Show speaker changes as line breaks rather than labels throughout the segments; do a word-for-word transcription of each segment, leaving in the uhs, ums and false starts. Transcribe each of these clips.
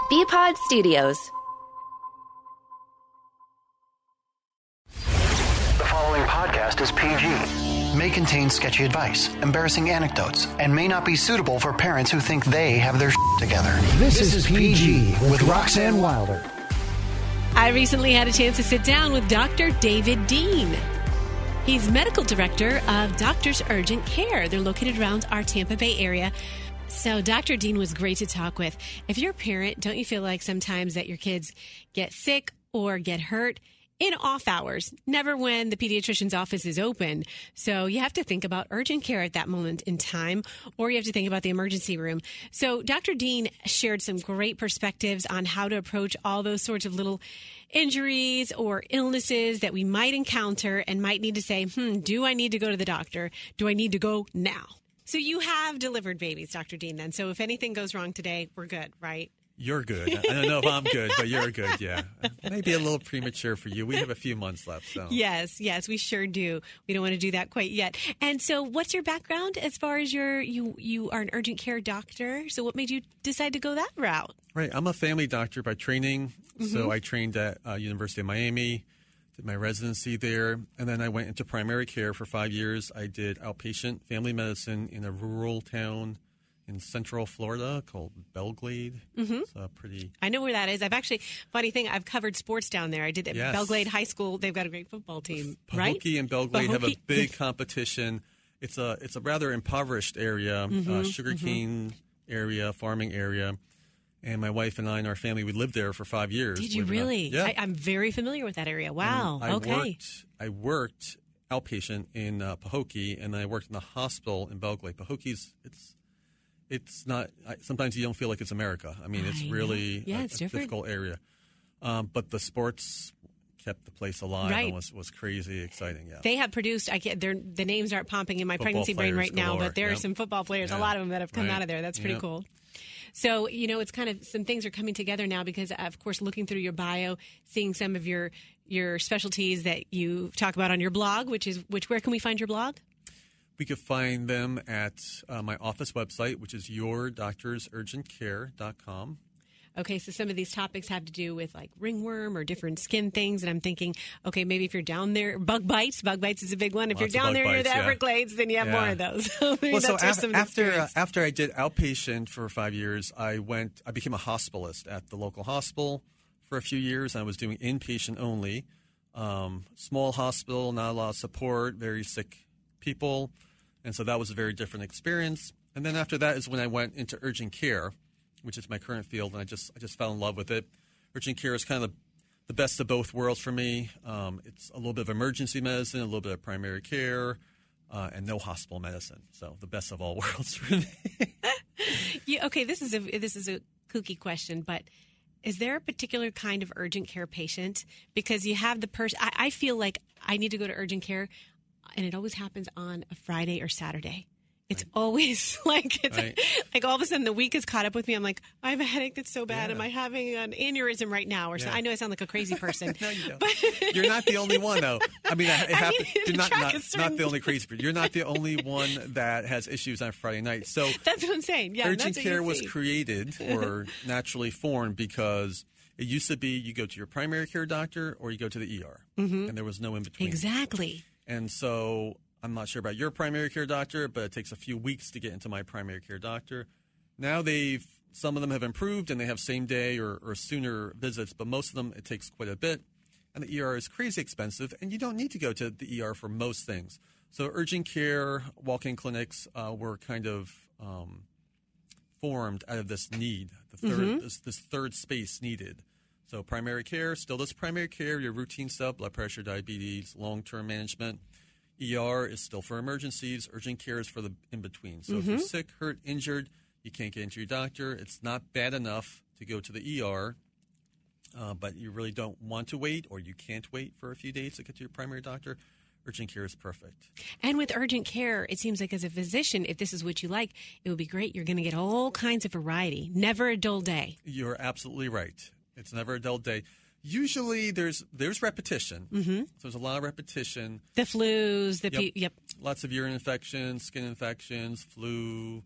B-Pod Studios.
The following podcast is P G. May contain sketchy advice, embarrassing anecdotes, and may not be suitable for parents who think they have their shit together.
This, this is P G with Roxanne Wilder.
I recently had a chance to sit down with Doctor David Dean. He's medical director of Doctors Urgent Care. They're located around our Tampa Bay area. So Doctor Dean was great to talk with. If you're a parent, don't you feel like sometimes that your kids get sick or get hurt in off hours, never when the pediatrician's office is open? So you have to think about urgent care at that moment in time, or you have to think about the emergency room. So Doctor Dean shared some great perspectives on how to approach all those sorts of little injuries or illnesses that we might encounter and might need to say, hmm, do I need to go to the doctor? Do I need to go now? So you have delivered babies, Doctor Dean, then. So if anything goes wrong today, we're good, right?
You're good. I don't know if I'm good, but you're good, yeah. Maybe a little premature for you. We have a few months left. So
Yes, yes, we sure do. We don't want to do that quite yet. And so what's your background as far as your, you, you are an urgent care doctor? So what made you decide to go that route?
Right. I'm a family doctor by training.
Mm-hmm.
So I trained at uh, University of Miami, did my residency there, and then I went into primary care for five years. I did outpatient family medicine in a rural town in Central Florida called Belglade.
Mm-hmm.
It's uh, pretty.
I know where that is. I've actually, funny thing, I've covered sports down there. I did at
Yes.
Belglade High School. They've got a great football team,
Pahokee
right?
and Belglade have a
Pahokee.
big competition. It's a it's a rather impoverished area,
Mm-hmm,
uh, sugarcane mm-hmm. area, farming area. And my wife and I and our family, we lived there for five years.
Did you
believe it or not.
really?
Yeah.
I, I'm very familiar with that area. Wow.
And I
okay.
Worked, I worked outpatient in uh, Pahokee, and then I worked in the hospital in Belglade. Pahokee's, it's it's not, I, sometimes you don't feel like it's America. I mean, it's
I
really
yeah,
a,
it's
a
different.
difficult area. Um, but the sports kept the place alive
Right.
and was, was crazy exciting, yeah.
They have produced, I can't, the names aren't popping in my
Football
pregnancy brain
players
right now,
galore,
but there
yeah.
are some football players,
Yeah.
a lot of them that have come
Right.
out of there. That's pretty
Yeah.
cool. So, you know, it's kind of, some things are coming together now because, of course, looking through your bio, seeing some of your your specialties that you talk about on your blog, which is, which, where can we find your blog?
We could find them at uh, my office website, which is your doctors urgent care dot com.
Okay, so some of these topics have to do with like ringworm or different skin things, and I'm thinking, okay, maybe if you're down there, bug bites. Bug bites is a big one. If
Lots
you're
of
down
bug
there near
bites,
the
yeah.
Everglades, then you have
Yeah.
more of those. So maybe
Well, so
that's where
af-
some of the
after uh,
experience-
after I did outpatient for five years, I went. I became a hospitalist at the local hospital for a few years. I was doing inpatient only, um, small hospital, not a lot of support, very sick people, and so that was a very different experience. And then after that is when I went into urgent care, which is my current field, and I just I just fell in love with it. Urgent care is kind of the, the best of both worlds for me. Um, it's a little bit of emergency medicine, a little bit of primary care, uh, and no hospital medicine. So the best of all worlds for me.
Yeah, okay, this is a this is a kooky question, but is there a particular kind of urgent care patient? Because you have the person. I, I feel like I need to go to urgent care, and it always happens on a Friday or Saturday. It's right. always like it's
Right.
like all of a sudden the week is caught up with me. I'm like, I have a headache that's so bad.
Yeah.
Am I having an aneurysm right now? Or
Yeah.
something? I know I sound like a crazy person.
No, you don't.
But
You're not the only one, though. I mean, it
I
happens.
need to
You're not,
track
not,
a certain-
not the only crazy person. You're not the only one that has issues on Friday night. So
that's what I'm saying. Yeah,
urgent
that's what you
care was
see.
created or naturally formed because it used to be you go to your primary care doctor or you go to the E R,
Mm-hmm.
and there was no in between.
Exactly.
And so I'm not sure about your primary care doctor, but it takes a few weeks to get into my primary care doctor. Now they've some of them have improved and they have same day or, or sooner visits, but most of them it takes quite a bit. And the E R is crazy expensive, and you don't need to go to the E R for most things. So urgent care, walk-in clinics uh, were kind of um, formed out of this need, the third
Mm-hmm.
this, this third space needed. So primary care still does primary care, your routine stuff, blood pressure, diabetes, long-term management. E R is still for emergencies. Urgent care is for the in-between. So
Mm-hmm.
if you're sick, hurt, injured, you can't get into your doctor. It's not bad enough to go to the E R, uh, but you really don't want to wait or you can't wait for a few days to get to your primary doctor. Urgent care is perfect.
And with urgent care, it seems like as a physician, if this is what you like, it would be great. You're going to get all kinds of variety. Never a dull day.
You're absolutely right. It's never a dull day. Usually there's there's repetition. Mm-hmm. So there's a lot of repetition.
The flus, the
Yep.
pe- yep.
Lots of urine infections, skin infections, flu,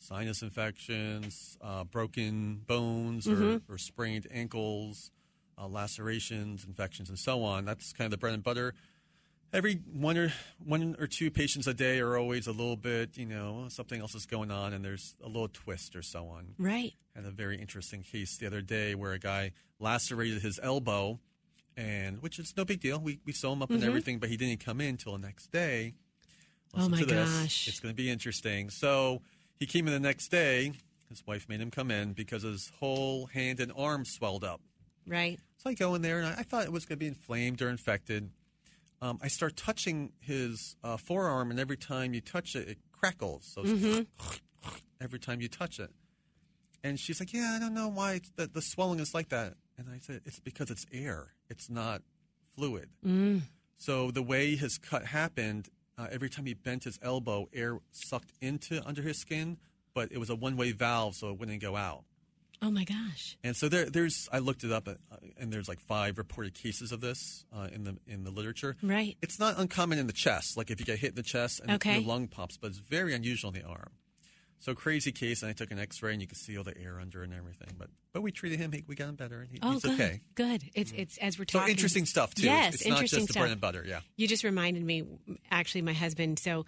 sinus infections, uh, broken bones
Mm-hmm.
or, or sprained ankles, uh, lacerations, infections, and so on. That's kind of the bread and butter. Every one or one or two patients a day are always a little bit, you know, something else is going on, and there's a little twist or so on.
Right.
Had a very interesting case the other day where a guy lacerated his elbow, and which is no big deal. We we sew him up
Mm-hmm.
and everything, but he didn't come in until the next day.
Oh,
Listen
my
to this.
gosh.
It's going to be interesting. So he came in the next day. His wife made him come in because his whole hand and arm swelled up.
Right.
So I go in there, and I, I thought it was going to be inflamed or infected. Um, I start touching his uh, forearm, and every time you touch it, it crackles. So it's
Mm-hmm.
every time you touch it. And she's like, yeah, I don't know why it's, the, the swelling is like that. And I said, it's because it's air. It's not fluid.
Mm.
So the way his cut happened, uh, every time he bent his elbow, air sucked into under his skin, but it was a one-way valve, so it wouldn't go out.
Oh, my gosh.
And so there, there's, I looked it up, uh, and there's like five reported cases of this uh, in the in the literature.
Right.
It's not uncommon in the chest, like if you get hit in the chest and
Okay.
your lung pops, but it's very unusual in the arm. So crazy case, and I took an X-ray, and you could see all the air under and everything. But but we treated him; he, we got him better, and he,
Oh,
he's
good.
okay.
Good. It's it's as we're
So
talking.
interesting stuff too.
Yes,
it's not
interesting
just the
stuff.
bread and butter. Yeah.
You just reminded me. Actually, my husband. So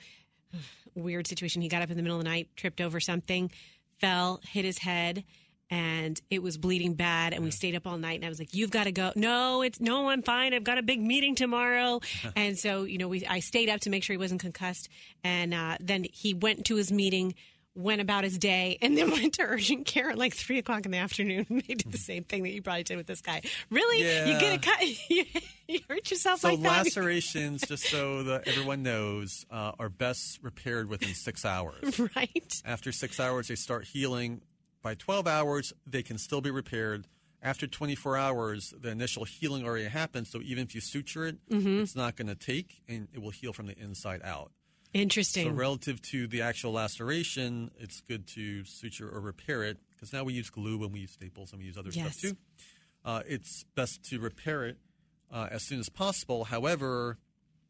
weird situation. He got up in the middle of the night, tripped over something, fell, hit his head, and it was bleeding bad. And we stayed up all night. And I was like, "You've got to go." No, it's no, I'm fine. I've got a big meeting tomorrow. And so you know, we I stayed up to make sure he wasn't concussed. And uh, then he went to his meeting. Went about his day, and then went to urgent care at like three o'clock in the afternoon. And they did the same thing that you probably did with this guy. Really, you
Yeah.
get a cut, you, you hurt yourself
So
like that.
lacerations, just so that everyone knows, uh, are best repaired within six hours.
Right.
After six hours, they start healing. By twelve hours, they can still be repaired. After twenty-four hours, the initial healing already happened. So even if you suture it,
Mm-hmm.
it's not going to take, and it will heal from the inside out.
Interesting.
So relative to the actual laceration, it's good to suture or repair it, because now we use glue and we use staples and we use other
Yes.
stuff too. Uh, it's best to repair it uh, as soon as possible. However,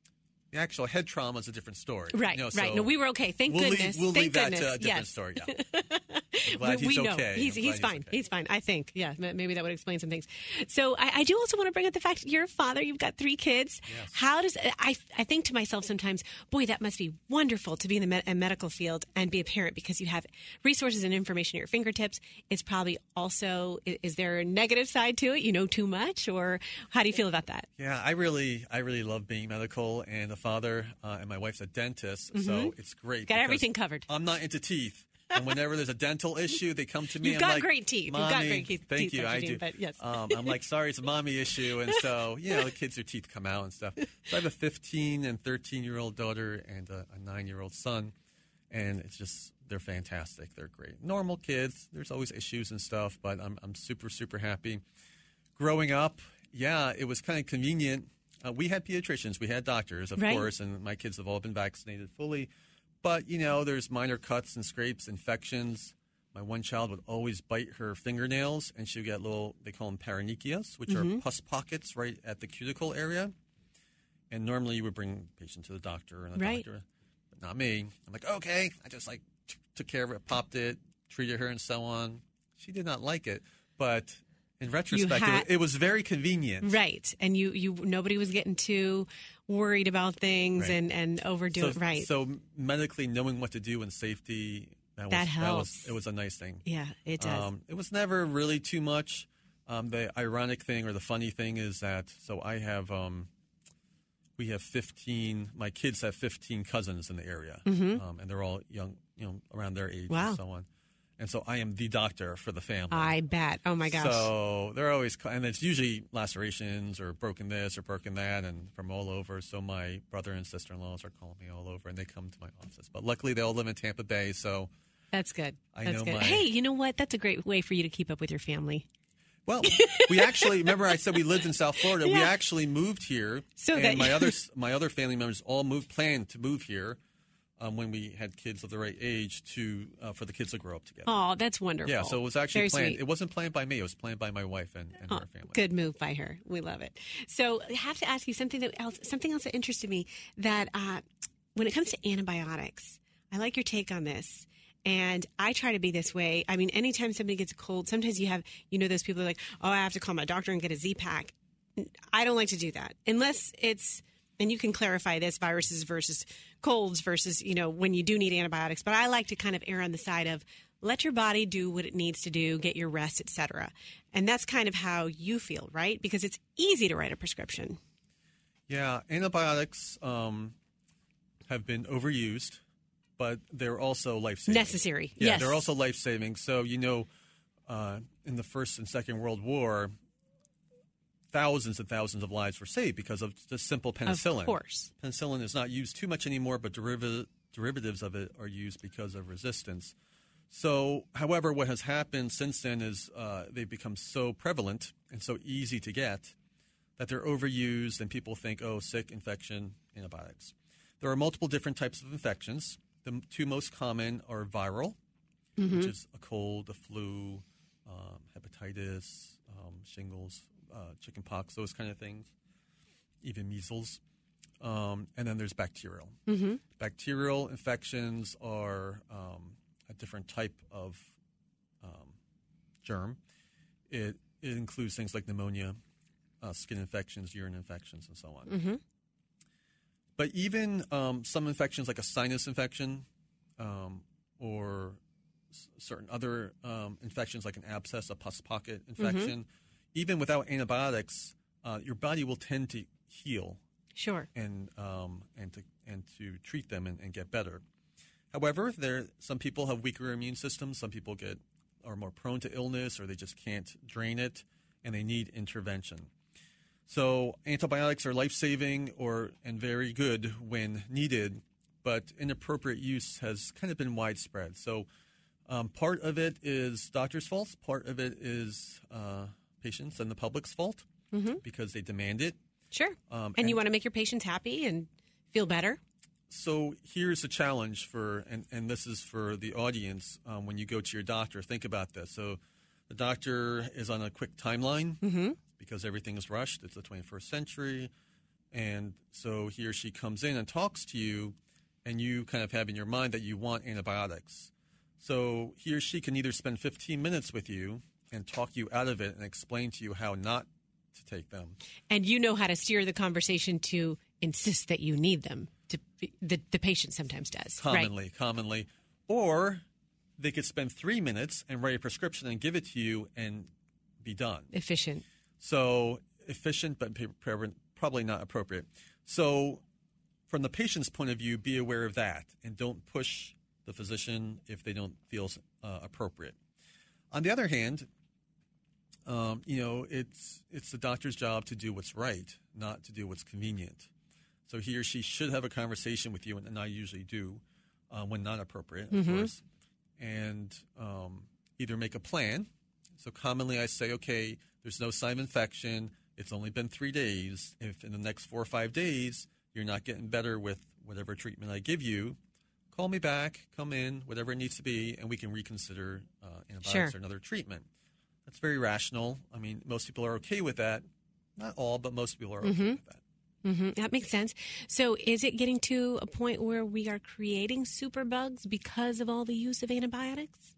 the actual head trauma is a different story.
Right,
You know,
right.
so
No, we were okay. Thank
we'll
goodness.
Leave, we'll
Thank
leave that
goodness.
to a different
Yes.
story. Yeah. I'm glad
we,
he's
we know
okay.
he's
I'm
he's
glad
fine.
okay.
He's fine. I think. Yeah, m- maybe that would explain some things. So I, I do also want to bring up the fact you're a father. You've got three kids.
Yes.
How does I? I think to myself sometimes, boy, that must be wonderful to be in the med- medical field and be a parent because you have resources and information at your fingertips. It's probably also is, is there a negative side to it? You know too much, or how do you feel about that?
Yeah, I really, I really love being medical and a father, uh, and my wife's a dentist, so it's great.
Got
because
everything covered.
I'm not into teeth, and whenever there's a dental issue, they come to me.
You've
I'm
got
like,
great teeth. You've got
Mommy,
great teeth-
Thank
teeth,
you,
Doctor
I
Dean,
do.
but yes.
um, I'm like, sorry, it's a mommy issue, and so you know, the kids, their teeth come out and stuff. So I have a fifteen and thirteen year old daughter and a, a nine year old son, and it's just they're fantastic. They're great, normal kids. There's always issues and stuff, but I'm I'm super super happy. Growing up, yeah, it was kind of convenient. Uh, we had pediatricians, we had doctors, of
Right.
course, and my kids have all been vaccinated fully. But, you know, there's minor cuts and scrapes, infections. My one child would always bite her fingernails, and she would get little, they call them paronychias, which
Mm-hmm.
are pus pockets right at the cuticle area. And normally you would bring the patient to the doctor, and the
Right.
doctor, but not me. I'm like, okay. I just, like, t- took care of it, popped it, treated her, and so on. She did not like it, but in retrospect,
had-
it, was, it was very convenient.
Right, and you you nobody was getting too worried about things
Right.
and and overdo
So,
it. Right.
so medically knowing what to do in safety, that, was,
That
that
helps.
was it was a nice thing.
Yeah, it does.
Um, it was never really too much. Um, the ironic thing or the funny thing is that so I have um, we have fifteen. My kids have fifteen cousins in the area, um, and they're all young, you know, around their age
Mm-hmm. Wow.
and so on. And so I am the doctor for the family.
I bet. Oh my gosh.
So they're always, and it's usually lacerations or broken this or broken that, and from all over. So my brother and sister-in-laws are calling me all over, and they come to my office. But luckily, they all live in Tampa Bay, so
That's good.
I
That's
know
good.
my-
Hey, you know what? That's a great way for you to keep up with your family.
well, we actually remember I said we lived in South Florida. We
Yeah.
actually moved here,
So
and
that-
my other my other family members all moved, planned to move here um, when we had kids of the right age to uh, for the kids to grow up together.
Oh, that's wonderful.
Yeah, so it was actually
Very
planned.
sweet.
It wasn't planned by me. It was planned by my wife and, and
Oh,
her family.
good move by her. We love it. So I have to ask you something that else, something else that interested me. That uh, when it comes to antibiotics, I like your take on this. And I try to be this way. I mean, anytime somebody gets a cold, sometimes you have, you know, those people are like, oh, I have to call my doctor and get a Z-Pack. I don't like to do that unless it's, and you can clarify this, viruses versus colds versus, you know, when you do need antibiotics. But I like to kind of err on the side of let your body do what it needs to do, get your rest, et cetera. And that's kind of how you feel, right? Because it's easy to write a prescription.
Yeah, antibiotics um, have been overused, but they're also life-saving.
Necessary,
yeah,
yes.
They're also life-saving. So, you know, uh, in the First and Second World War, thousands and thousands of lives were saved because of just simple penicillin.
Of course.
Penicillin is not used too much anymore, but deriv- derivatives of it are used because of resistance. So, however, what has happened since then is uh, they've become so prevalent and so easy to get that they're overused and people think, oh, sick, infection, antibiotics. There are multiple different types of infections. The two most common are viral, mm-hmm. which is a cold, a flu, um, hepatitis, um, shingles, uh, chickenpox, those kind of things, even measles. Um, and then there's bacterial.
Mm-hmm.
Bacterial infections are um, a different type of um, germ. It, it includes things like pneumonia, uh, skin infections, urine infections, and so on.
Mm-hmm.
But even um, some infections like a sinus infection um, or s- certain other um, infections like an abscess, a pus pocket infection, mm-hmm. even without antibiotics, uh, your body will tend to heal.
Sure.
And um, and to and to treat them and, and get better. However, there some people have weaker immune systems. Some people get are more prone to illness, or they just can't drain it, and they need intervention. So antibiotics are life-saving or and very good when needed, but inappropriate use has kind of been widespread. So um, part of it is doctors' fault. Part of it is uh, patients and the public's fault
mm-hmm.
because they demand it.
Sure. Um, and, and you want to make your patients happy and feel better?
So here's a challenge for, and, and this is for the audience, um, when you go to your doctor, think about this. So the doctor is on a quick timeline
mm-hmm.
because everything is rushed. It's the twenty-first century. And so he or she comes in and talks to you, and you kind of have in your mind that you want antibiotics. So he or she can either spend fifteen minutes with you and talk you out of it and explain to you how not to take them.
And you know how to steer the conversation to insist that you need them. To be, the, the patient sometimes does.
Commonly,
right? commonly.
Or they could spend three minutes and write a prescription and give it to you and be done.
Efficient.
So efficient, but probably not appropriate. So from the patient's point of view, be aware of that and don't push the physician if they don't feel uh, appropriate. On the other hand, um, you know, it's it's the doctor's job to do what's right, not to do what's convenient. So he or she should have a conversation with you, and, and I usually do uh, when not appropriate, of
mm-hmm.
course, and um, either make a plan. So commonly I say, okay, there's no sign of infection. It's only been three days. If in the next four or five days you're not getting better with whatever treatment I give you, call me back, come in, whatever it needs to be, and we can reconsider uh, antibiotics
sure.
or another treatment. That's very rational. I mean, most people are okay with that. Not all, but most people are okay
mm-hmm.
with that.
Mm-hmm. That makes sense. So is it getting to a point where we are creating superbugs because of all the use of antibiotics?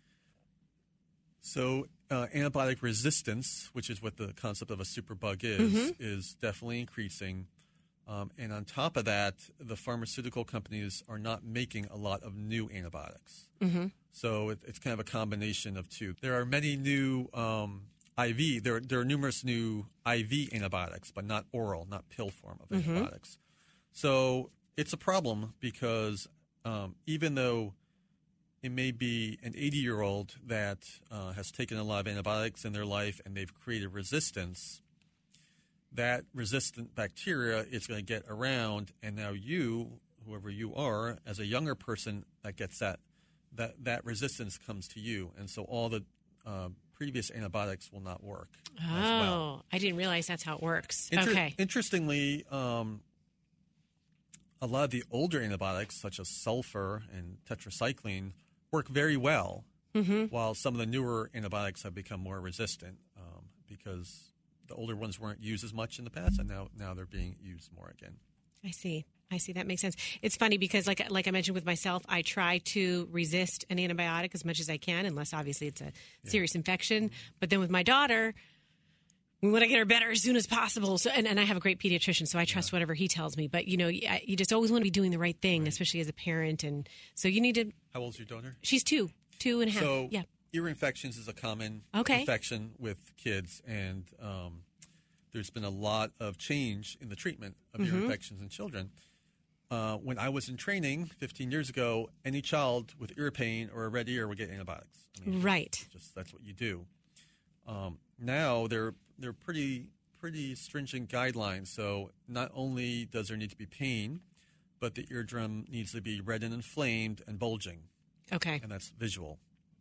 So uh, antibiotic resistance, which is what the concept of a superbug is,
mm-hmm.
is definitely increasing. Um, and on top of that, the pharmaceutical companies are not making a lot of new antibiotics.
Mm-hmm.
So it, it's kind of a combination of two. There are many new um, I V. There, there are numerous new I V antibiotics, but not oral, not pill form of
mm-hmm.
antibiotics. So it's a problem because um, even though it may be an eighty-year-old that uh, has taken a lot of antibiotics in their life and they've created resistance, that resistant bacteria is going to get around, and now you, whoever you are, as a younger person that gets that, that, that resistance comes to you. And so all the uh, previous antibiotics will not work
oh,
as well.
I didn't realize that's how it works.
Inter-
okay.
Interestingly, um, a lot of the older antibiotics, such as sulfur and tetracycline, work very well,
mm-hmm.
while some of the newer antibiotics have become more resistant um, because the older ones weren't used as much in the past, and now, now they're being used more again.
I see. I see. That makes sense. It's funny because, like like I mentioned with myself, I try to resist an antibiotic as much as I can, unless obviously it's a serious yeah. infection. But then with my daughter, we want to get her better as soon as possible. So, and, and I have a great pediatrician, so I trust yeah. whatever he tells me. But, you know, you, you just always want to be doing the right thing, right. especially as a parent. And so you need to...
How old is your daughter?
She's two, two and a half.
So
yeah.
ear infections is a common
okay.
infection with kids. And um, there's been a lot of change in the treatment of mm-hmm. ear infections in children. Uh, when I was in training fifteen years ago, any child with ear pain or a red ear would get antibiotics. I mean,
right.
Just that's what you do. Um, now they're they're pretty pretty stringent guidelines. So not only does there need to be pain, but the eardrum needs to be red and inflamed and bulging.
Okay.
And that's visual.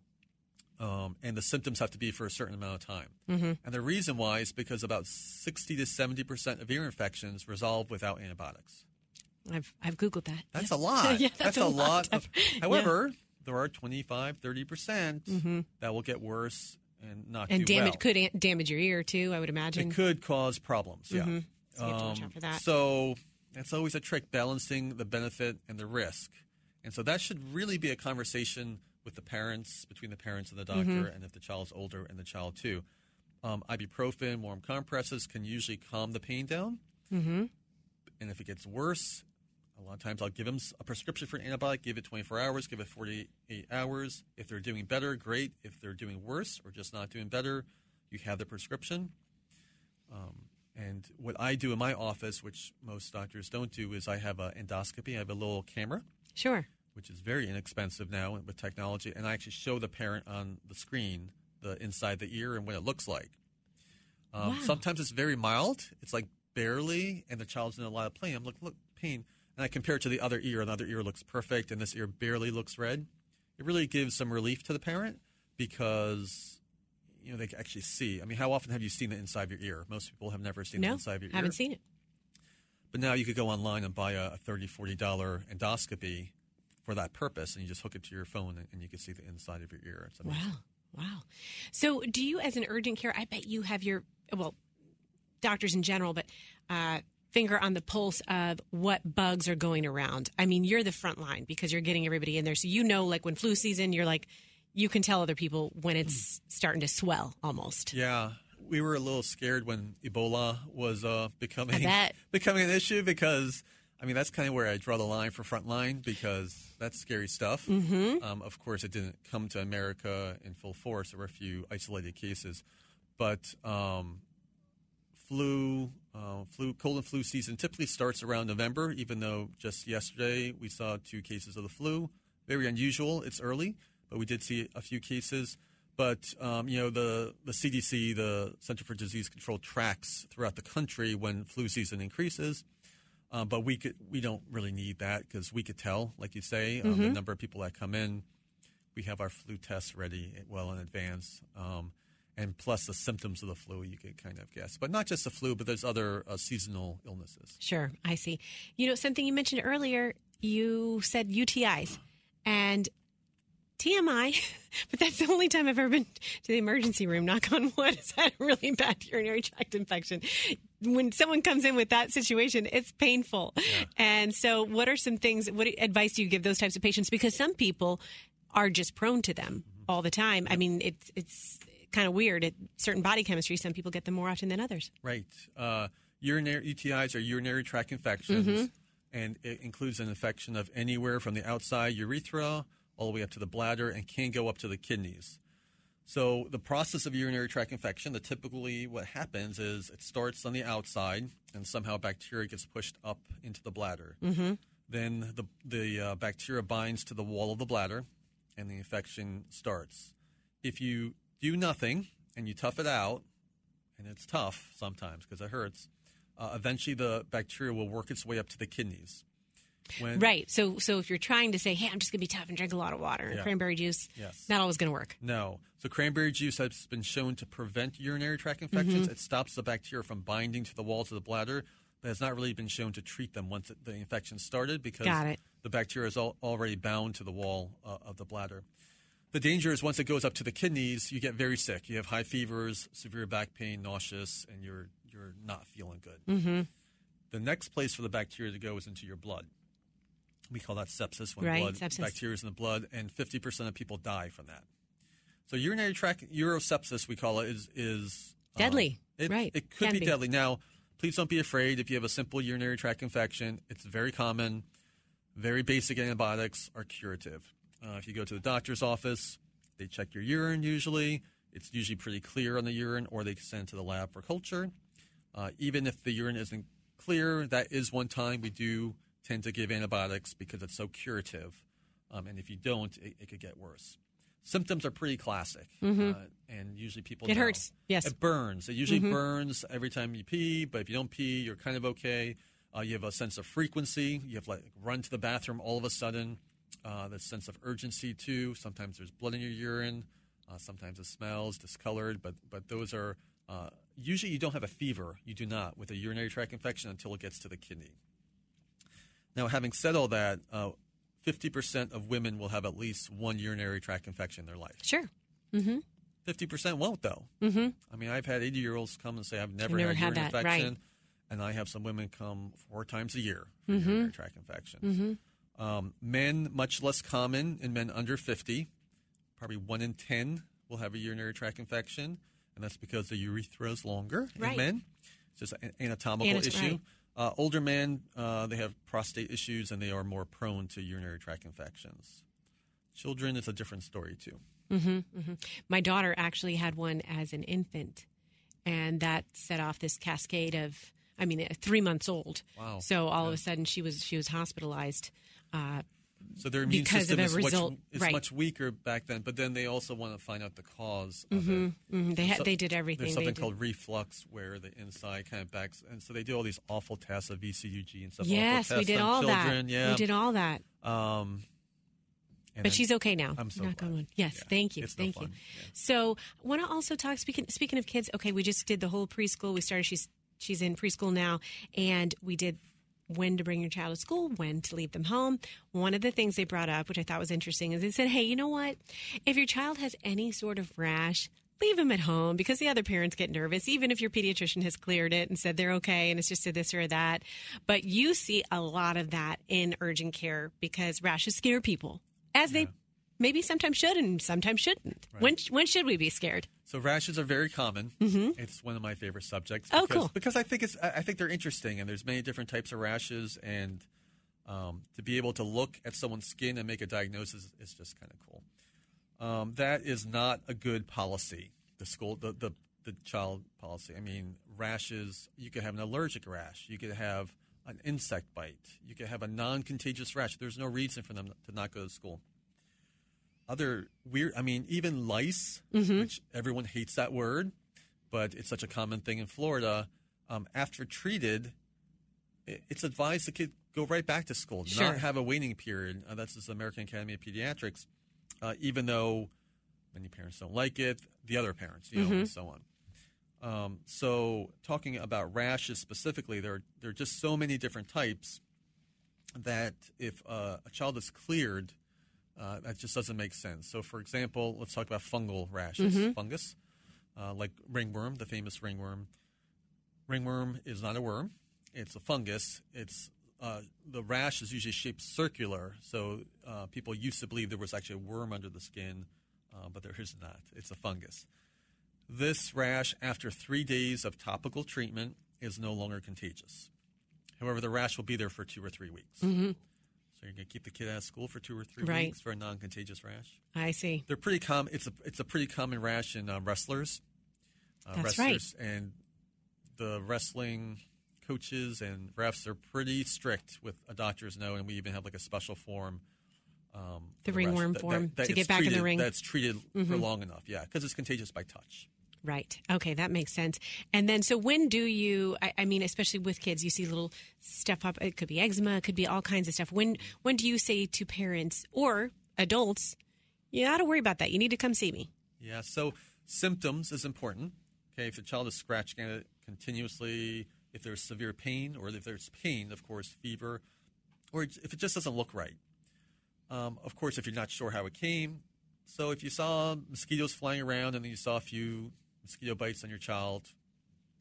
Um, and the symptoms have to be for a certain amount of time.
Mm-hmm.
And the reason why is because about sixty to seventy percent of ear infections resolve without antibiotics.
I've I've Googled that.
That's
yes.
a lot.
yeah, that's,
that's
a,
a
lot.
lot of, however, yeah. there are twenty-five, thirty percent
mm-hmm.
that will get worse and not
and
do
damage
well.
could an- damage your ear too, I would imagine.
It could cause problems, yeah.
Mm-hmm. So you have to watch
um,
out for that.
So that's always a trick, balancing the benefit and the risk. And so that should really be a conversation with the parents, between the parents and the doctor,
mm-hmm.
and if the child's older and the child too. Um, ibuprofen, warm compresses can usually calm the pain down.
Mm-hmm.
And if it gets worse, a lot of times I'll give them a prescription for an antibiotic, give it twenty-four hours, give it forty-eight hours. If they're doing better, great. If they're doing worse or just not doing better, you have the prescription. Um, and what I do in my office, which most doctors don't do, is I have an endoscopy. I have a little camera.
Sure.
Which is very inexpensive now with technology. And I actually show the parent on the screen the inside the ear and what it looks like. Um,
wow.
Sometimes it's very mild. It's like barely, and the child's in a lot of pain. I'm like, look, pain. And I compare it to the other ear, and the other ear looks perfect, and this ear barely looks red. It really gives some relief to the parent because, you know, they can actually see. I mean, how often have you seen the inside of your ear? Most people have never seen
no,
the inside of your ear.
haven't seen it.
But now you could go online and buy a thirty dollars, forty dollars endoscopy for that purpose, and you just hook it to your phone, and, and you can see the inside of your ear. It's amazing.
Wow. Wow. So do you, as an urgent care, I bet you have your, well, doctors in general, but uh, finger on the pulse of what bugs are going around. I mean, you're the front line because you're getting everybody in there. So you know, like when flu season, you're like, you can tell other people when it's starting to swell almost.
Yeah. We were a little scared when Ebola was uh, becoming
I bet.
becoming an issue because, I mean, that's kind of where I draw the line for frontline because that's scary stuff.
Mm-hmm.
Um, of course, it didn't come to America in full force. There were a few isolated cases. But um, flu, uh, flu, cold and flu season typically starts around November, even though just yesterday we saw two cases of the flu. Very unusual. It's early, but we did see a few cases. But, um, you know, the, the C D C, the Center for Disease Control, tracks throughout the country when flu season increases. Uh, but we could, we don't really need that because we could tell, like you say, um,
mm-hmm.
the number of people that come in. We have our flu tests ready well in advance. Um, and plus the symptoms of the flu, you could kind of guess. But not just the flu, but there's other uh, seasonal illnesses.
Sure, I see. You know, something you mentioned earlier, you said U T Is. And T M I, but that's the only time I've ever been to the emergency room, knock on wood, has had a really bad urinary tract infection. When someone comes in with that situation, it's painful. Yeah. And so what are some things, what advice do you give those types of patients? Because some people are just prone to them mm-hmm. all the time. I mean, it's it's kind of weird. At certain body chemistry, some people get them more often than others.
Right. Uh, urinary U T Is are urinary tract infections,
mm-hmm.
and it includes an infection of anywhere from the outside urethra all the way up to the bladder and can go up to the kidneys. So the process of urinary tract infection, that typically what happens is it starts on the outside and somehow bacteria gets pushed up into the bladder.
Mm-hmm.
Then the, the uh, bacteria binds to the wall of the bladder and the infection starts. If you do nothing and you tough it out, and it's tough sometimes because it hurts, uh, eventually the bacteria will work its way up to the kidneys. When,
right. So so if you're trying to say, hey, I'm just going to be tough and drink a lot of water and
yeah.
cranberry juice,
yes.
not always going to work.
No. So cranberry juice has been shown to prevent urinary tract infections.
Mm-hmm.
It stops the bacteria from binding to the walls of the bladder, but has not really been shown to treat them once the infection started because the bacteria is al- already bound to the wall uh, of the bladder. The danger is once it goes up to the kidneys, you get very sick. You have high fevers, severe back pain, nauseous, and you're you're not feeling good.
Mm-hmm.
The next place for the bacteria to go is into your blood. We call that sepsis when
Right,
blood
sepsis.
bacteria is in the blood, and fifty percent of people die from that. So urinary tract urosepsis, we call it, is is um,
Deadly.
It,
Right.
It could
Can
be,
be.
deadly. Now, please don't be afraid if you have a simple urinary tract infection. It's very common. Very basic antibiotics are curative. Uh, if you go to the doctor's office, they check your urine usually. It's usually pretty clear on the urine, or they send it to the lab for culture. Uh, even if the urine isn't clear, that is one time we do tend to give antibiotics because it's so curative. Um, and if you don't, it, it could get worse. Symptoms are pretty classic,
Mm-hmm.
uh, and usually people
It
know.
hurts, yes.
It burns. It usually
Mhm.
burns every time you pee, but if you don't pee, you're kind of okay. Uh, you have a sense of frequency. You have like run to the bathroom all of a sudden. Uh, the sense of urgency too. Sometimes there's blood in your urine. Uh, sometimes it smells discolored, but but those are uh, usually you don't have a fever. You do not with a urinary tract infection until it gets to the kidney. Now, having said all that, uh, fifty percent of women will have at least one urinary tract infection in their life.
Sure. Mm-hmm.
fifty percent won't, though.
Mm-hmm.
I mean, I've had eighty-year-olds come and say, I've never,
never
had,
had
urine
that,
infection.
right.
And I have some women come four times a year for
Mm-hmm.
urinary tract infections.
Mm-hmm.
Um, men, much less common in men under fifty. Probably one in ten will have a urinary tract infection, and that's because the urethra is longer
Right.
in men. It's just an anatomical
Anat-
issue.
right.
Uh, older men, uh, they have prostate issues, and they are more prone to urinary tract infections. Children, it's a different story, too.
Mm-hmm, mm-hmm. My daughter actually had one as an infant, and that set off this cascade of, I mean, uh, three months old.
Wow.
So all of
Yeah.
a sudden she was she was hospitalized. Uh,
So their immune
Because
system
of a
is,
result-
much, is
right.
much weaker back then, but then they also want to find out the cause of it.
mm, they had
So-
they did everything.
There's
They
something
did-
called reflux where the inside kind of backs, and so they do all these awful tests of V C U G and stuff.
Yes,
awful
we
tests
did
on
all
children.
that.
Yeah,
We did all that.
Um, and
But
then-
she's okay now.
I'm so
Knock on
glad.
wood. Yes,
Yeah,
thank you,
it's no
thank
fun.
you.
Yeah.
So, I want to also talk. Speaking speaking of kids, okay, we just did the whole preschool. We started. She's she's in preschool now, and we did when to bring your child to school, when to leave them home. One of the things they brought up, which I thought was interesting, is they said, "Hey, you know what? If your child has any sort of rash, leave them at home because the other parents get nervous, even if your pediatrician has cleared it and said they're okay and it's just a this or a that." But you see a lot of that in urgent care because rashes scare people, as they maybe sometimes should and sometimes shouldn't. When when should we be scared?
So rashes are very common. Mm-hmm. It's one of my favorite subjects.
Oh,
because,
cool.
Because I think it's I I think they're interesting, and there's many different types of rashes, and um, to be able to look at someone's skin and make a diagnosis is just kind of cool. Um, that is not a good policy. The school, the, the the child policy. I mean, rashes. You could have an allergic rash. You could have an insect bite. You could have a non-contagious rash. There's no reason for them to not go to school. Other weird, I mean, even lice,
Mm-hmm.
which everyone hates that word, but it's such a common thing in Florida. Um, after treated, it, it's advised the kid go right back to school,
Sure.
not have a waiting period. Uh, that's the American Academy of Pediatrics, uh, even though many parents don't like it, the other parents, you know,
Mm-hmm.
and so on. Um, so talking about rashes specifically, there, there are just so many different types that if uh, a child is cleared, Uh, that just doesn't make sense. So, for example, let's talk about fungal rashes,
Mm-hmm.
fungus, uh, like ringworm, the famous ringworm. Ringworm is not a worm; it's a fungus. It's uh, the rash is usually shaped circular, so uh, people used to believe there was actually a worm under the skin, uh, but there is not. It's a fungus. This rash, after three days of topical treatment, is no longer contagious. However, the rash will be there for two or three weeks.
Mm-hmm.
So you're going to keep the kid out of school for two or three
Right.
weeks for a non-contagious rash.
I see.
They're pretty common. It's a it's a pretty common rash in uh, wrestlers. Uh,
That's
wrestlers and the wrestling coaches and refs are pretty strict with a doctor's note, and we even have like a special form. Um,
The
for
ringworm
rash,
form to
it's
get back in the
treated-
ring.
That's treated for long enough, yeah, because it's contagious by touch.
Right. Okay, that makes sense. And then, so when do you? I, I mean, especially with kids, you see little stuff up. It could be eczema. It could be all kinds of stuff. When when do you say to parents or adults, you got to worry about that. You need to come see me.
Yeah, so symptoms is important. Okay, if the child is scratching at it continuously, if there's severe pain, or if there's pain, of course, fever, or if it just doesn't look right. Um, of course, if you're not sure how it came. So if you saw mosquitoes flying around and then you saw a few mosquito bites on your child,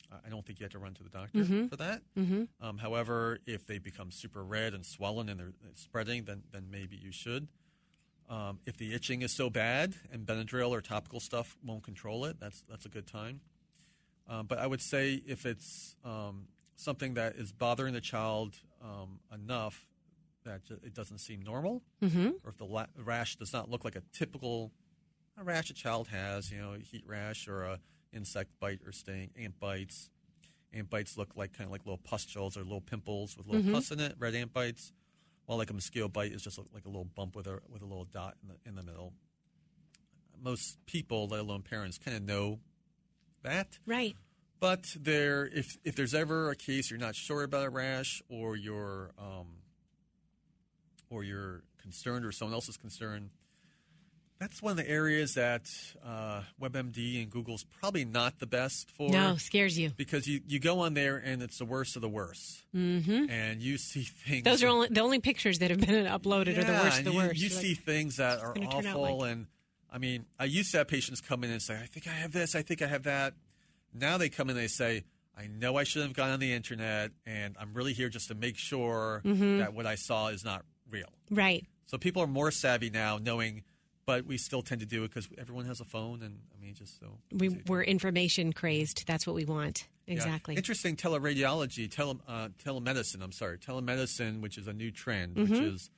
I don't think you have to run to the doctor
Mm-hmm.
for that.
Mm-hmm.
Um, however, if they become super red and swollen and they're spreading, then then maybe you should. Um, if the itching is so bad and Benadryl or topical stuff won't control it, that's that's a good time. Um, but I would say if it's um, something that is bothering the child um, enough that it doesn't seem normal,
Mm-hmm.
or if the la- rash does not look like a typical a rash a child has, you know, a heat rash or a insect bite or sting, ant bites. Ant bites look like kind of like little pustules or little pimples with little
Mm-hmm.
pus in it, red ant bites. While like a mosquito bite is just like a little bump with a with a little dot in the in the middle. Most people, let alone parents, kind of know that.
Right.
But there, if if there's ever a case you're not sure about a rash, or you're um, or you're concerned, or someone else is concerned, that's one of the areas that uh, WebMD and Google's probably not the best for.
No, scares you.
Because you, you go on there and it's the worst of the worst.
Mm-hmm.
And you see things.
Those are only the only pictures that have been uploaded
yeah,
are the worst of
and
the
you,
worst.
You
You're
see
like,
things that are
gonna turn out
awful.
like?
And I mean, I used to have patients come in and say, I think I have this, I think I have that. Now they come in and they say, I know I shouldn't have gone on the internet, and I'm really here just to make sure
Mm-hmm.
that what I saw is not real.
right.
So people are more savvy now, knowing, but we still tend to do it because everyone has a phone, and I mean, just so
We,
easy.
we're information crazed. That's what we want.
Yeah.
Exactly.
Interesting teleradiology, tele, uh, telemedicine, I'm sorry, telemedicine, which is a new trend,
Mm-hmm.
which is,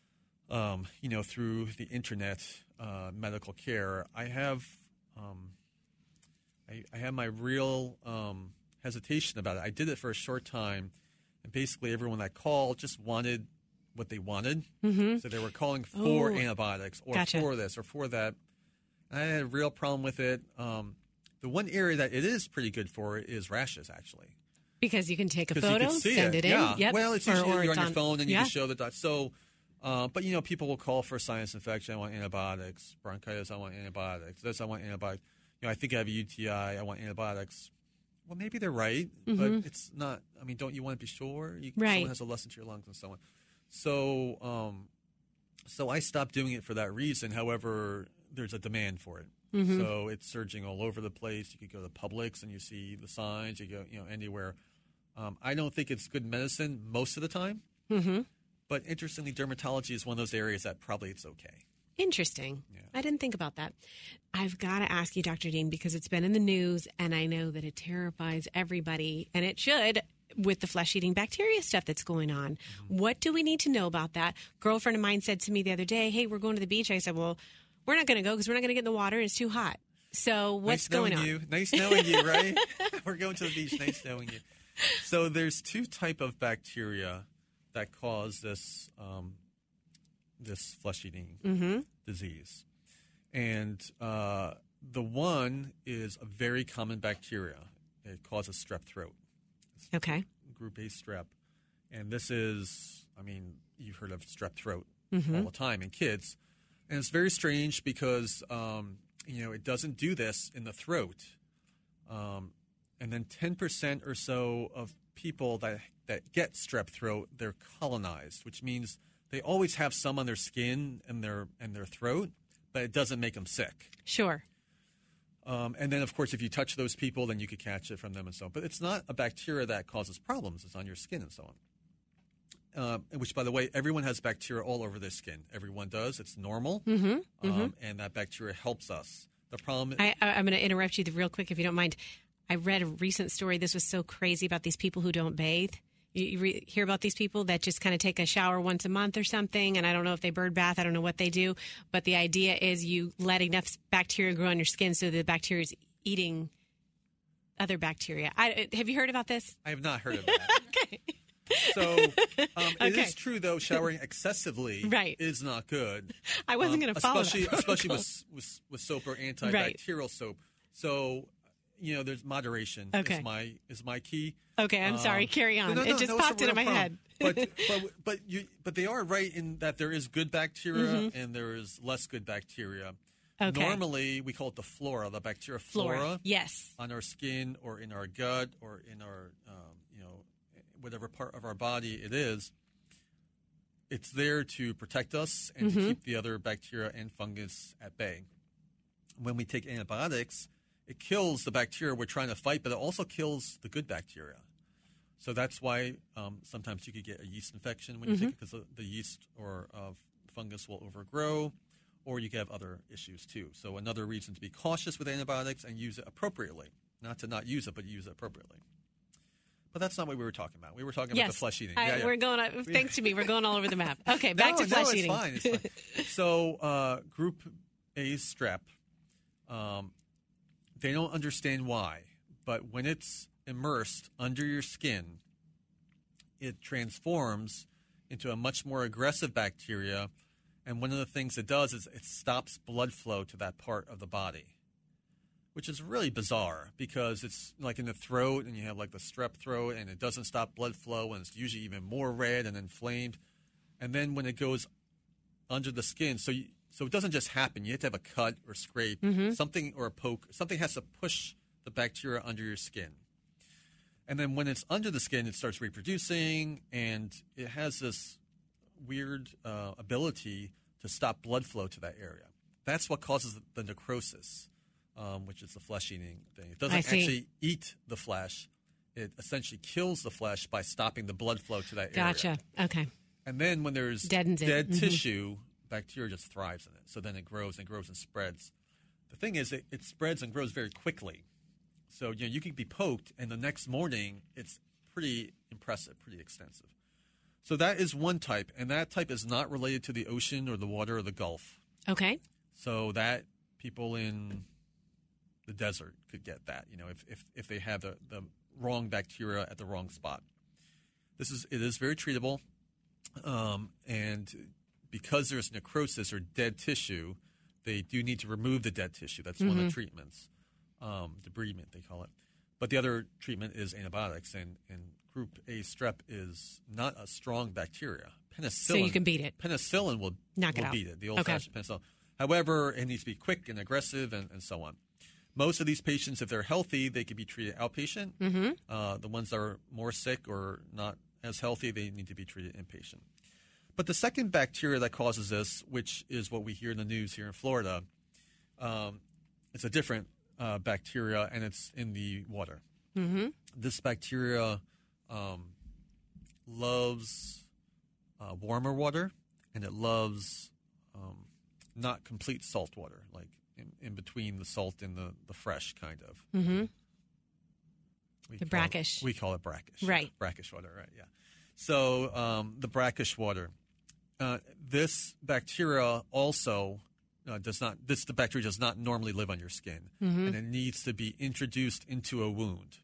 um, you know, through the internet uh, medical care. I have, um, I, I have my real um, hesitation about it. I did it for a short time, and basically everyone that called just wanted what they wanted.
Mm-hmm.
So they were calling for
Oh.
antibiotics or
Gotcha.
for this or for that. And I had a real problem with it. Um, the one area that it is pretty good for is rashes, actually.
Because you can take a
'Cause you
photo,
can see
send it, in.
Yeah.
Yep.
Well, it's
Or-
usually
or
you're
it's
on your phone and you
yeah.
can show the dot. So, uh, but you know, people will call for sinus infection. I want antibiotics. Bronchitis. I want antibiotics. This. I want antibiotics. You know, I think I have a U T I. I want antibiotics. Well, maybe they're right,
Mm-hmm.
but it's not. I mean, don't you want to be sure? You,
Right.
Someone has a lesson to your lungs and so on. So, um, so I stopped doing it for that reason. However, there's a demand for it.
Mm-hmm.
So it's surging all over the place. You could go to Publix and you see the signs. You go, you know, anywhere. Um, I don't think it's good medicine most of the time.
Mm-hmm.
But interestingly, dermatology is one of those areas that probably it's okay.
Interesting.
Yeah.
I didn't think about that. I've got to ask you, Doctor Dean, because it's been in the news, and I know that it terrifies everybody, and it should, with the flesh-eating bacteria stuff that's going on.
Mm-hmm.
What do we need to know about that? Girlfriend of mine said to me the other day, hey, we're going to the beach. I said, well, we're not going to go because we're not going to get in the water. It's too hot. So what's
nice knowing
going on?
you. Nice knowing you, right? We're going to the beach. Nice knowing you. So there's two type of bacteria that cause this um, this flesh-eating
Mm-hmm.
disease, and uh, the one is a very common bacteria. It causes strep throat.
Okay.
Group A strep. And this is, I mean, you've heard of strep throat
Mm-hmm.
all the time in kids. And it's very strange because, um, you know, it doesn't do this in the throat. Um, and then ten percent or so of people that, that get strep throat, they're colonized, which means they always have some on their skin and their, and their throat, but it doesn't make them sick.
Sure.
Um, and then, of course, if you touch those people, then you could catch it from them and so on. But it's not a bacteria that causes problems. It's on your skin and so on. Uh, which, by the way, everyone has bacteria all over their skin. Everyone does. It's normal.
Mm-hmm.
Um,
Mm-hmm.
And that bacteria helps us. The problem
I, I, I'm going to interrupt you real quick if you don't mind. I read a recent story. This was so crazy about these people who don't bathe. You, you re- hear about these people that just kind of take a shower once a month or something, and I don't know if they bird bath. I don't know what they do, but the idea is you let enough bacteria grow on your skin so the bacteria is eating other bacteria. I, have you heard about this?
I have not heard of that.
Okay.
So um, it
Okay.
is true, though, showering excessively
Right.
is not good.
I wasn't
Um,
going to follow
especially,
that
especially
protocol.
with, with with soap or antibacterial soap. So, you know, there's moderation.
Okay.
Is my is my key.
Okay, I'm sorry.
Um,
Carry on.
no, no,
it just
no, it's a
popped into
real
my
problem.
head.
but but but you but they are right in that there is good bacteria
Mm-hmm.
and there is less good bacteria.
Okay.
Normally, we call it the flora, the bacteria
Flora.
flora,
Yes.
on our skin or in our gut or in our um, you know whatever part of our body it is. It's there to protect us and
Mm-hmm.
to keep the other bacteria and fungus at bay. When we take antibiotics, it kills the bacteria we're trying to fight, but it also kills the good bacteria. So that's why um, sometimes you could get a yeast infection when you
Mm-hmm.
take it, because the, the yeast or uh, fungus will overgrow, or you could have other issues too. So another reason to be cautious with antibiotics and use it appropriately. Not to not use it, but use it appropriately. But that's not what we were talking about. We were talking
yes.
about the flesh eating.
I,
yeah, yeah.
We're going. On, thanks to me, we're going all over the map. Okay, back
no,
to flesh
no, it's
eating.
Fine, it's fine. So, uh, Group A strep, um, they don't understand why, but when it's immersed under your skin, it transforms into a much more aggressive bacteria, and one of the things it does is it stops blood flow to that part of the body, which is really bizarre because it's like in the throat and you have like the strep throat and it doesn't stop blood flow and it's usually even more red and inflamed. And then when it goes under the skin, so you, so it doesn't just happen. You have to have a cut or scrape,
Mm-hmm.
something or a poke. Something has to push the bacteria under your skin. And then when it's under the skin, it starts reproducing and it has this weird uh, ability to stop blood flow to that area. That's what causes the necrosis. Um, which is the flesh-eating thing. It doesn't actually eat the flesh. It essentially kills the flesh by stopping the blood flow to that
Gotcha.
area.
Okay.
And then when there's
Deadens it.
dead
Mhm.
tissue, bacteria just thrives in it. So then it grows and grows and spreads. The thing is, it, it spreads and grows very quickly. So you know, you can be poked, and the next morning, it's pretty impressive, pretty extensive. So that is one type, and that type is not related to the ocean or the water or the Gulf.
Okay.
So that people in the desert could get that, you know, if, if, if they have the, the wrong bacteria at the wrong spot. This is it is very treatable, um, and because there's necrosis or dead tissue, they do need to remove the dead tissue. That's mm-hmm. one of the treatments, um, debridement they call it. But the other treatment is antibiotics, and, and Group A strep is not a strong bacteria. Penicillin,
so you can beat it.
Penicillin will,
Knock it
will
out.
beat it, the old-fashioned
Okay.
penicillin. However, it needs to be quick and aggressive and, and so on. Most of these patients, if they're healthy, they can be treated outpatient.
Mm-hmm.
Uh, the ones that are more sick or not as healthy, they need to be treated inpatient. But the second bacteria that causes this, which is what we hear in the news here in Florida, um, it's a different uh, bacteria, and it's in the water.
Mm-hmm.
This bacteria um, loves uh, warmer water, and it loves um, not complete salt water, like in, in between the salt and the, the fresh kind of.
Mm-hmm.
We
The
call
brackish.
It, we call it brackish.
Right.
Brackish water, right, yeah. So um, the brackish water. Uh, this bacteria also uh, does not, this the bacteria does not normally live on your skin,
Mm-hmm.
and it needs to be introduced into a wound.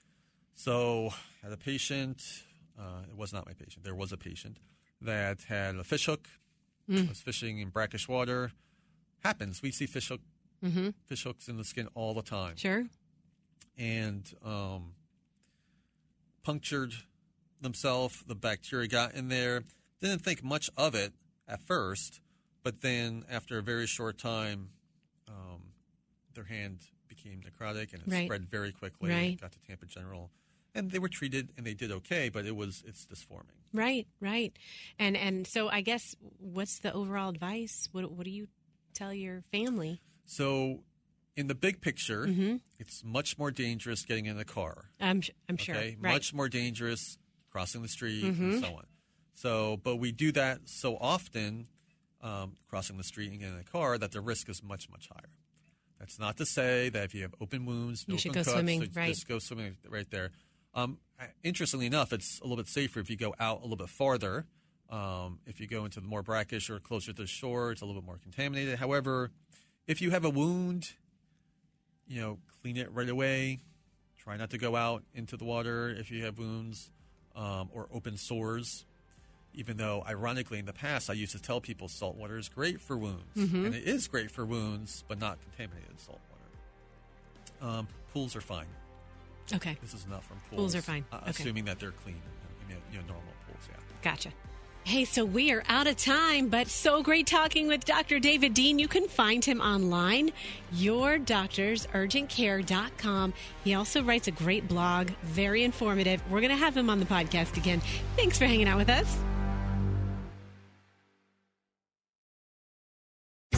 So I had a patient, uh, it was not my patient, there was a patient that had a fish hook,
Mm.
was fishing in brackish water. Happens. We see fish hook,
Mm-hmm.
fish hooks in the skin all the time.
Sure.
And um, punctured themselves. The bacteria got in there. Didn't think much of it at first, but then after a very short time, um, their hand became necrotic and it
Right.
spread very quickly.
Right.
It got to Tampa General, and they were treated and they did okay, but it was it's disforming.
Right, right. And and so I guess what's the overall advice? What what do you tell your family?
So, in the big picture,
Mm-hmm.
it's much more dangerous getting in a car.
I'm I'm sure.
Okay,
Right.
much more dangerous crossing the street
Mhm.
and so on. So, but we do that so often, um, crossing the street and getting in a car, that the risk is much, much higher. That's not to say that if you have open wounds,
You
no
should
open
go
cuts,
swimming,
so
right.
just go swimming right there. Um, interestingly enough, it's a little bit safer if you go out a little bit farther. Um, if you go into the more brackish or closer to the shore, it's a little bit more contaminated. However, if you have a wound, you know, clean it right away. Try not to go out into the water if you have wounds um, or open sores. Even though, ironically, in the past, I used to tell people salt water is great for wounds.
Mm-hmm.
And it is great for wounds, but not contaminated salt water. Um, pools are fine.
Okay.
This is not from pools.
Pools are fine.
Uh,
Okay.
Assuming that they're clean. You know, you know, normal pools, yeah.
Gotcha. Hey, so we are out of time, but so great talking with Doctor David Dean. You can find him online, your doctors urgent care dot com. He also writes a great blog, very informative. We're going to have him on the podcast again. Thanks for hanging out with us.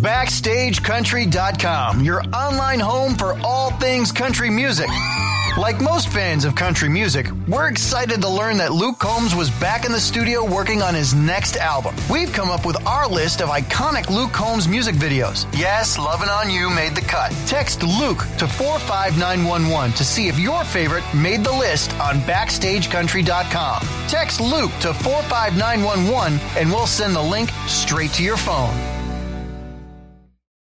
Backstage Country dot com, your online home for all things country music. Like most fans of country music, we're excited to learn that Luke Combs was back in the studio working on his next album. We've come up with our list of iconic Luke Combs music videos. Yes, Lovin' On You made the cut. Text Luke to four five nine one one to see if your favorite made the list on Backstage Country dot com. Text Luke to four five nine one one and we'll send the link straight to your phone.